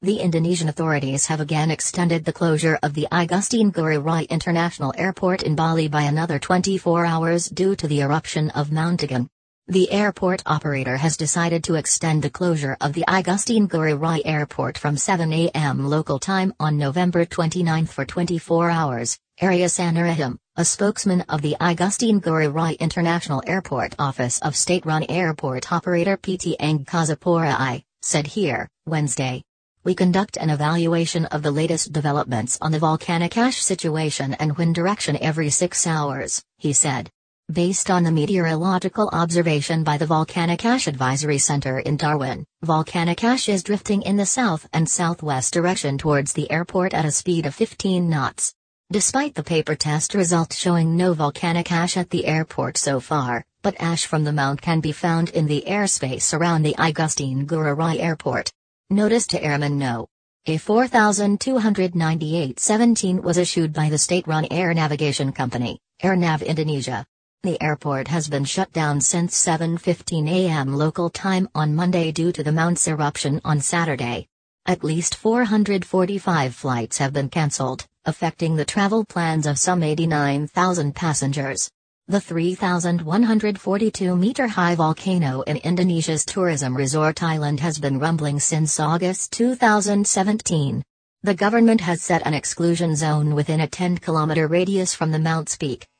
The Indonesian authorities have again extended the closure of the Igusti Ngurah Rai International Airport in Bali by another 24 hours due to the eruption of Mount Agung. The airport operator has decided to extend the closure of the Igusti Ngurah Rai Airport from 7 a.m. local time on November 29 for 24 hours, Arya Sanarahim, a spokesman of the Igusti Ngurah Rai International Airport Office of State-run airport operator PT Angkasa Pura I, said here, Wednesday. We conduct an evaluation of the latest developments on the volcanic ash situation and wind direction every 6 hours, he said. Based on the meteorological observation by the Volcanic Ash Advisory Center in Darwin, volcanic ash is drifting in the south and southwest direction towards the airport at a speed of 15 knots. Despite the paper test result showing no volcanic ash at the airport so far, but ash from the mount can be found in the airspace around the Igusti Ngurah Rai Airport. Notice to Airmen No. A 4298-17 was issued by the state-run air navigation company, AirNav Indonesia. The airport has been shut down since 7:15 a.m. local time on Monday due to the mount's eruption on Saturday. At least 445 flights have been cancelled, affecting the travel plans of some 89,000 passengers. The 3,142-meter-high volcano in Indonesia's tourism resort island has been rumbling since August 2017. The government has set an exclusion zone within a 10-kilometer radius from the mount's peak,